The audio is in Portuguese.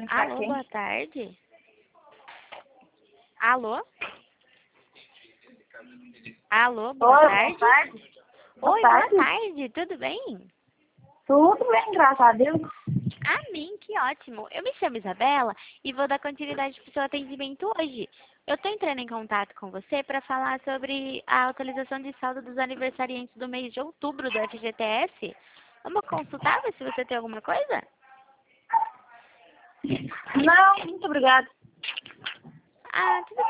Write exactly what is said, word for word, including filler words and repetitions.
Pra Alô, quem? boa tarde. Alô? Alô, boa Oi, tarde. boa tarde. Boa Oi, boa tarde. tarde, tudo bem? Tudo bem, graças a Deus. Amém, que ótimo. Eu me chamo Isabela e vou dar continuidade para o seu atendimento hoje. Eu estou entrando em contato com você para falar sobre a atualização de saldo dos aniversariantes do mês de outubro do F G T S. Vamos consultar, ver se você tem alguma coisa? Não, muito obrigada. Ah, tudo